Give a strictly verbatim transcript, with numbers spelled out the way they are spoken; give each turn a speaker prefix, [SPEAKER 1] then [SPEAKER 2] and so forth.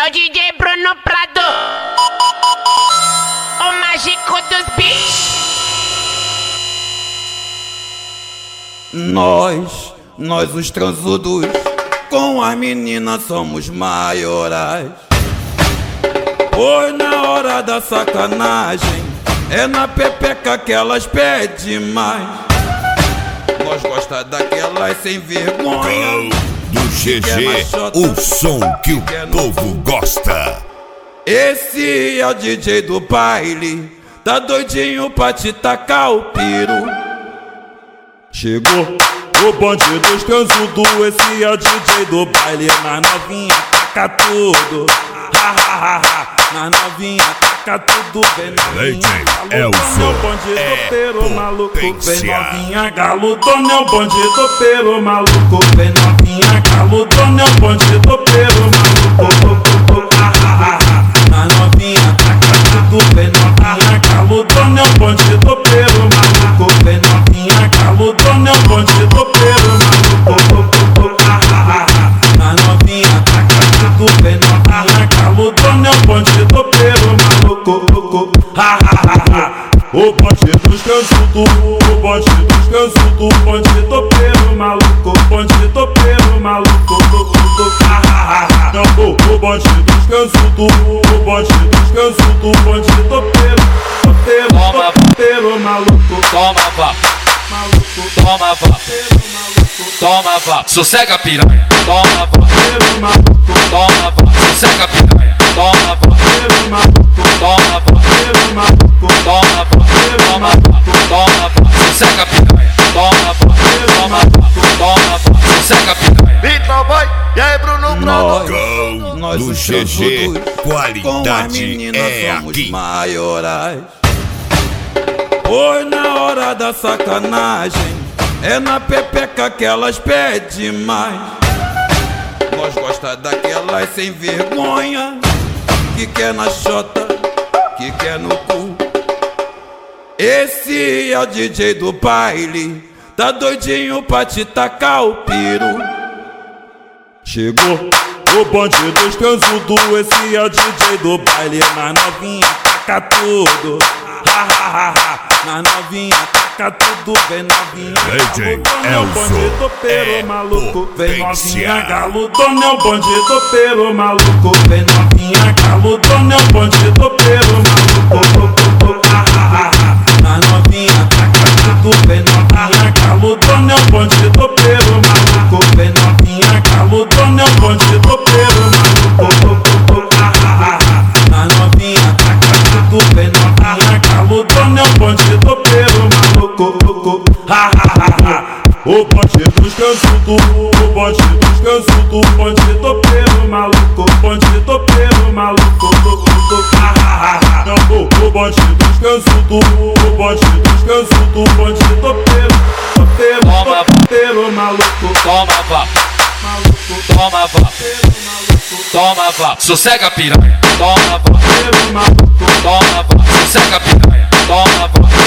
[SPEAKER 1] É o D J Bruno Prado, o mágico dos beats.
[SPEAKER 2] Nós, nós os transudos, com as meninas somos maiorais. Pois na hora da sacanagem, é na pepeca que elas pedem mais. Nós gosta daquelas sem vergonha.
[SPEAKER 3] Do G G, o som que o povo gosta.
[SPEAKER 2] Esse é o D J do baile, tá doidinho pra te tacar o piro.
[SPEAKER 4] Chegou o bonde dos transudos, esse é o D J do baile. Na novinha taca tudo, ha ha ha ha. Na novinha taca tudo, vem novinha
[SPEAKER 3] Elson,
[SPEAKER 4] o bonde
[SPEAKER 3] é
[SPEAKER 4] do pero maluco. Vem
[SPEAKER 3] potência.
[SPEAKER 4] novinha galudona, é o bonde do pero maluco. Vem novinha galudona, é o bonde do pero maluco. Ha ha ha ha. Na novinha taca tudo, vem novinha galudona, é o bonde do pero maluco. Vem novinha galudona, é o bonde do pero maluco. Ha ha ha ha. Na novinha taca tudo, vem novinha galudona, é o bonde do pero maluco. Ha ha ha ha. O bonde dos transudos, o bonde dos transudos, o bonde do pero maluco, o bonde do pero maluco. Ha ha ha. Não, o bonde dos transudos, o bonde dos transudos, o bonde do pero, do pero, do pero maluco.
[SPEAKER 5] Toma vá,
[SPEAKER 4] Maluco,
[SPEAKER 5] toma vá,
[SPEAKER 4] pero maluco,
[SPEAKER 5] toma vá, sossega piranha. Toma vá,
[SPEAKER 4] pero maluco,
[SPEAKER 5] toma vá, sossega piranha. Toma vá,
[SPEAKER 4] pero maluco,
[SPEAKER 5] toma vá,
[SPEAKER 4] pero maluco,
[SPEAKER 5] toma vá, toma vá, toma vá, sossega piranha. Toma vá, toma vá, toma vá, sossega piranha.
[SPEAKER 6] Então vai, e aí Bruno Prado?
[SPEAKER 3] Gol
[SPEAKER 2] Nós
[SPEAKER 3] do
[SPEAKER 2] os
[SPEAKER 3] G G,
[SPEAKER 2] transudos, com as
[SPEAKER 3] qualidade
[SPEAKER 2] meninas
[SPEAKER 3] é
[SPEAKER 2] somos
[SPEAKER 3] aqui.
[SPEAKER 2] maiorais. Pois na hora da sacanagem, é na pepeca que elas pedem mais. Nós gosta daquelas sem vergonha, que quer na chota, que quer no cu. Esse é o D J do baile, tá doidinho pra te tacar o piro.
[SPEAKER 4] chegou o bonde dos transudos, esse é o D J do baile. Na novinha taca tudo, ha ha ha ha. Na novinha taca tudo, vem novinha
[SPEAKER 3] D J
[SPEAKER 4] galudona, é o bonde
[SPEAKER 3] Elson,
[SPEAKER 4] do pero
[SPEAKER 3] é
[SPEAKER 4] maluco. Vem
[SPEAKER 3] potência.
[SPEAKER 4] novinha galudona, é o bonde do pero maluco. Vem novinha galudona, é o bonde do pero maluco. Ha ha ha ha. Na novinha taca tudo, vem novinha galudona, é o bonde do pero maluco. Vem novinha galudona, é o bonde do pero maluco. Ha ha ha ha. Na novinha taca tudo, vem novinha galudona, é o bonde do pero maluco. Ha ha ha ha. O bonde dos transudos, o bonde dos transudos, o bonde do pero maluco, o bonde do pero maluco. Ha ha ha ha. Não, o bonde dos transudos, o bonde dos transudos, o bonde do pero, do pero,
[SPEAKER 5] Toma,
[SPEAKER 4] do pero maluco.
[SPEAKER 5] Toma vá,
[SPEAKER 4] Maluco,
[SPEAKER 5] toma vá,
[SPEAKER 4] pero maluco,
[SPEAKER 5] toma vá, sossega piranha. Toma vá,
[SPEAKER 4] pero maluco,
[SPEAKER 5] toma vá, sossega piranha. Toma vá,